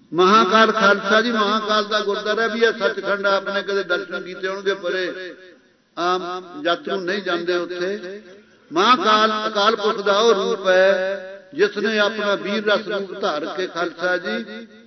महाकाल खालसा जी महाकाल का गुरुद्वारा भी है, सचखंड आपने कदे दर्शन किए होंगे, परे आम यात्रु नहीं जाते उत्थे। महाकाल अकाल पुरख का वो रूप है जिसने अपना वीर रस रूप धार के खालसा जी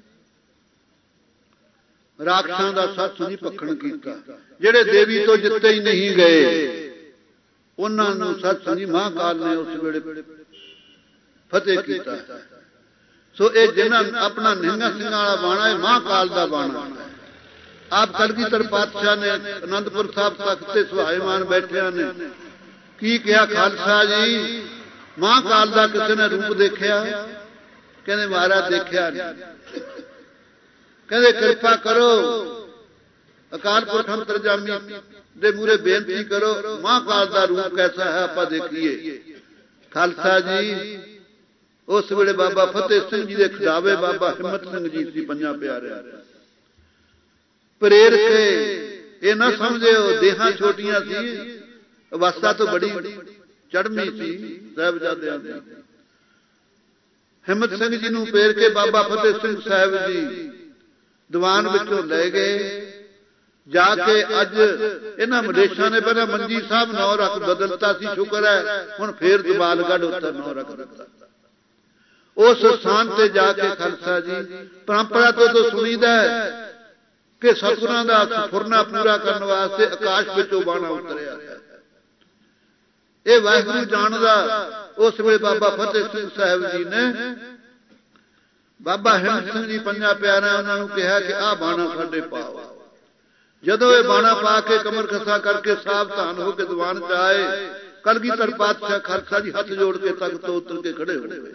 राक्षसां दा सत जी पखण कीता। जेड़े देवी तो जिते ही नहीं गए उन्हां नूं सत जी महाकाल ने उस वेले फतेह कीता। सो ये जिन्हां अपना निहंगा सिंघां वाला बाणा है महाकाल दा बाणा। आप कलगीधर पातशाह ने आनंदपुर साहब तख्त ते सुहायमान बैठिया ने की कहा, खालसा जी महाकाल दा किसी ने रूप देखिया? कहंदे महाराज देखिया नहीं। कहंदे कृपा करो अकाल पुरख अंतरजामी दे मूरे बेनती करो, महाकाल दा रूप कैसा है आपां देखिए। खालसा जी उस वेले बाबा फतेह सिंह जी दे खिलावे बाबा हिम्मत सिंह जी सी पंजा प्यारे प्रेर के ये ना समझे देहां छोटियां सी, अवस्था तो बड़ी चढ़मी सी साहिबजादियां दी। हिम्मत सिंह जी नूं पेर के बाबा फतेह सिंह साहिब जी दीवान विचों ले गए। जाके अज इन्हां मलेशां ने पहला मंजी साहब नौ रख बदलता सी, शुक्र है हुण फिर दबालगढ़ उत्ते नौ रख दिता। उस स्थान से जाके खालसा जी परंपरा तो सुनीदा है कि सतगुरां दा सुफरना पूरा करने वास्ते आकाश विचों बाणा उतरिया। ये वाहिगुरू जानदा। उस वेले बाबा फतेह सिंह साहिब जी ने बाबा हिम्मत सिंह जी पंजा प्यारिਆਂ उन्हां नूं कहा कि आ बाणा साडे पाओ। जदों ये बाणा पा के कमर कसा करके सावधान होकर दीवान च आए, कलगीधर पातशाह खालसा जी हाथ जोड़ के तख्त तो उतर के खड़े हो गए।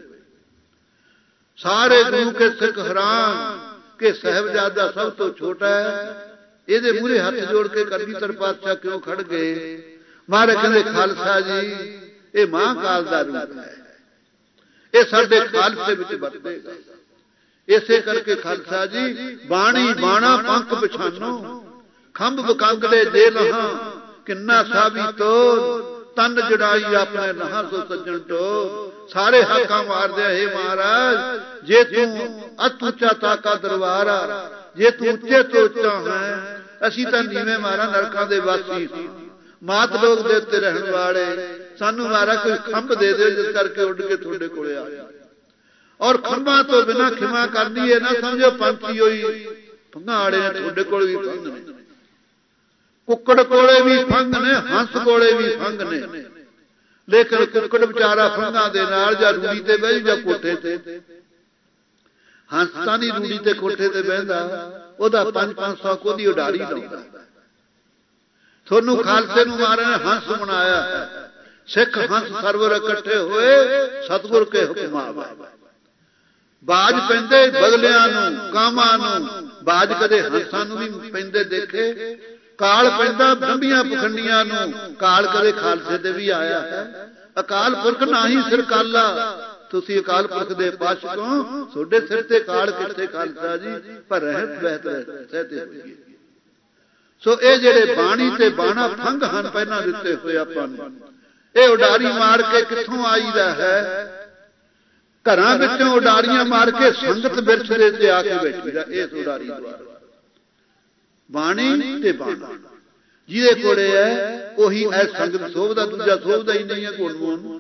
सारे गुरु के सिख हैरान के साहिबजादा सब तो छोटा है, ये मूरे हाथ जोड़ के कलगीधर पातशाह क्यों खड़ गए? महाराज कहते खालसा जी ये महाकाल दा रूप है, ये साडे खालसे विच वरतेगा। इसे करके खालसा जी बाणी बाणा पंख पछानो, खंभ बकांगड़े दे लहां किन्ना सावी तोर, तन जुड़ाई अपने लहां सो सज्जन टोर। सारे हाका मार दे, हे महाराज जे तू अत उच्चा ताका दरबारा, जे तू उच्चे तो उच्चा है, असी तां नीवें मारा नरकां दे वासी हां, मात लोग दे उत्ते रहण वाले, सानू मारा कोई खंभ दे दे जिस करके उड़ के तुहाडे कोले आ जाए। और खंभा तो बिना खिमा करनी है ना समझो पंछी होई भंगाड़े ने तुहाडे कोल भी फंग ने, कुक्कड़ कोले भी फंग ने, हंस कोले भी फंग ने, लेकिन कुक्कड़ बेचारा फंगा दे नाल जां रूड़ी ते बह जां कोठे ते, हंस तां नहीं रूड़ी ते कोठे ते बहंदा, ओदा 500 कोदी उडारी लाउंदा। थोनू खालसे नूं महाराज ने हंस बनाया है। सिख हंस सरवर इकट्ठे होए सतगुर के हुक्म आवे। बाज पैंदे बगलियां नूं कामां नूं, बाज कदे हंसां नूं नहीं पैंदे देखे। काल पैंदा ब्रह्मियां पखंडियां नूं, काल कदे खालसे ते भी आया है। अकाल पुरख ना ही सिर काला, तुसी अकाल पुरख दे पाशकों, सोडे सिर ते काल किथे खालसा जी, पर रहत बहत सहते होइए। सो ये जेड़े बाणी ते बाणा फंग हन पहला दिते हुए आपां नूं, ये उडारी मार के कित्थों आईदा है? घरां विचों उडारियां मार के संगत बिरछ दे ते आके बैठीदा। इस उडारी द्वारा बाणी ते बाणा जिहदे कोले है ओही ऐ संगत सोभदा, दूजा सोभदा ही नहीं है। गुण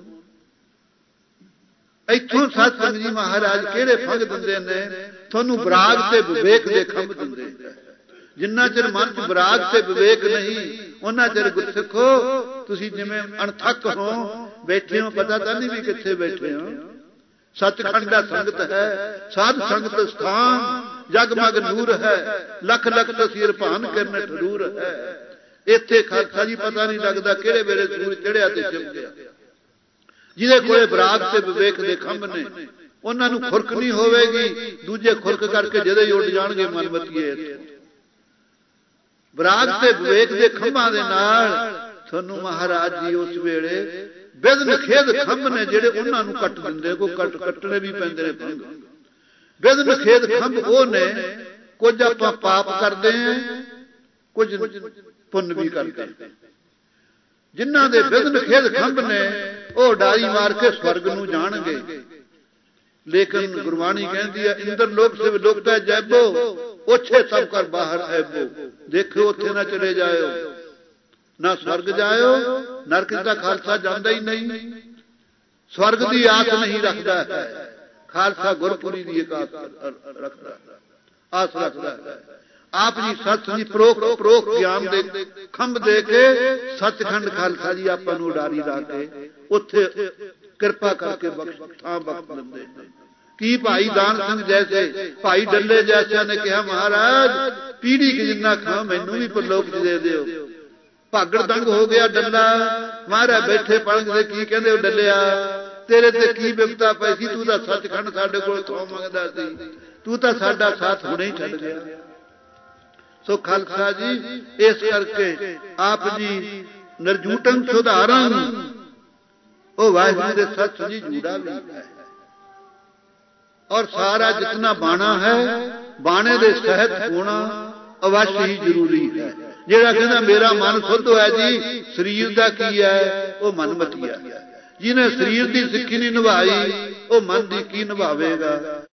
इत्थों सतसंग जी महाराज किहड़े फंग दिंदे ने? तुहानूं विराग ते विवेक दे खंभ दिंदे। जिन्ना चिर मन च विराग ते विवेक नहीं उन्ना चिर गुरसिखो तुसीं जिवें अणथक हो बैठे हो, पता तां नहीं भी कित्थे बैठे हो। सचखंड दा संगत है, साध संगत स्थान, जगमग नूर है, लख लख तसीर भान किरण ठरूर है। इत्थे खालसा जी पता नहीं लगता किहड़े वेले सूरज चढ़िया ते छिप गया। जिहदे कोले विराग ते विवेक दे खंभ ने उन्हां नूं खुरक नहीं होवेगी, दूजे खुरक करके जदे ही उड़ जाणगे मनमतीए। विराग ते विवेक दे खंभां दे नाल तुहानूं महाराज जी उस वेले बिधन खेद खंभ ने जेड़े उन्हां नूं कट दिंदे, को कट्टने भी पैंदे ने भंग। बिधन खेद खंभ वो ने, कुछ आपां पाप करदे हैं, कुछ पुण्य भी करदे हैं। जिन्हां दे बिधन खेद खंभ ने वो डारी मार के स्वर्ग नूं जाणगे, ਲੇਕਿਨ ਗੁਰਬਾਣੀ ਕਹਿੰਦੀ ਹੈ ਇੰਦਰ ਲੋਕ ਸਿਵ ਲੋਕਤਾ ਜੈਬੋ ਉੱਥੇ ਸਭ ਕਰ ਬਾਹਰ ਐਬੋ। ਦੇਖੋ ਉੱਥੇ ਨਾ ਚਲੇ ਜਾਇਓ, ਨਾ ਸਵਰਗ ਜਾਇਓ, ਨਰਕ ਦਾ ਖਾਲਸਾ ਜਾਂਦਾ ਹੀ ਨਹੀਂ। ਸਵਰਗ ਦੀ ਆਸ ਨਹੀਂ ਰੱਖਦਾ ਹੈ ਖਾਲਸਾ, ਗੁਰਪੁਰੀ ਦੀ ਇੱਕ ਆਸ ਰੱਖਦਾ, ਆਸ ਰੱਖਦਾ ਹੈ। ਆਪ ਜੀ ਸੱਚ ਜੀ ਪ੍ਰੋਖ ਗਿਆਨ ਦੇ ਖੰਭ ਦੇ ਕੇ ਸੱਚਖੰਡ ਖਾਲਸਾ ਜੀ ਆਪਾਂ ਨੂੰ ਉਡਾਰੀ ਲਾ ਕੇ ਉੱਥੇ ਕਿਰਪਾ ਕਰਕੇ ਥਾਂ ਬਖਸ਼ ਦਿੰਦੇ। ਕੀ ਭਾਈ ਦਾਨ ਸਿੰਘ ਜੈਸੇ, ਭਾਈ ਡੱਲੇ ਜੈਸਿਆਂ ਨੇ ਕਿਹਾ ਮਹਾਰਾਜ ਪੀੜੀ ਕਿ ਜਿੰਨਾ ਖਾਂ ਮੈਨੂੰ ਵੀ ਪਰਲੋਕ ਚ ਦੇ ਦਿਓ। ਭਾਗੜ ਦੰਗ ਹੋ ਗਿਆ ਡੱਲਾ, ਮਹਾਰਾਜ ਬੈਠੇ ਪਲੰਗ ਦੇ ਕੀ ਕਹਿੰਦੇ, ਉਹ ਡੱਲਿਆ ਤੇਰੇ ਤੇ ਕੀ ਬਿਪਤਾ ਪਈ ਸੀ, ਤੂੰ ਤਾਂ ਸੱਚਖੰਡ ਸਾਡੇ ਕੋਲ ਥੋਂ ਮੰਗਦਾ ਸੀ, ਤੂੰ ਤਾਂ ਸਾਡਾ ਸਾਥ ਹੁਣੇ ਹੀ ਛੱਡ ਗਿਆ। ਸੋ ਖਾਲਸਾ ਜੀ ਇਸ ਕਰਕੇ ਆਪ ਜੀ ਨਰਜੂਟੰ ਸੁਧਾਰਨ, ਉਹ ਵਾਹਿਗੁਰੂ ਦੇ ਸੱਚ ਜੀ ਜੂੜਾ ਵੀ ਹੈ। ਔਰ ਸਾਰਾ ਜਿਤਨਾ ਬਾਣਾ ਹੈ ਬਾਣੇ ਦੇ ਸਹਿਤ ਹੋਣਾ ਅਵਸ਼ ਹੀ ਜ਼ਰੂਰੀ ਹੈ। ਜਿਹੜਾ ਕਹਿੰਦਾ ਮੇਰਾ ਮਨ ਸ਼ੁੱਧ ਹੋਇਆ ਜੀ, ਸਰੀਰ ਦਾ ਕੀ ਹੈ, ਉਹ ਮਨ ਮਤੀਆ। ਜਿਹਨੇ ਸਰੀਰ ਦੀ ਸਿੱਖੀ ਨਹੀਂ ਨਿਭਾਈ ਉਹ ਮਨ ਦੀ ਕੀ ਨਿਭਾਵੇਗਾ।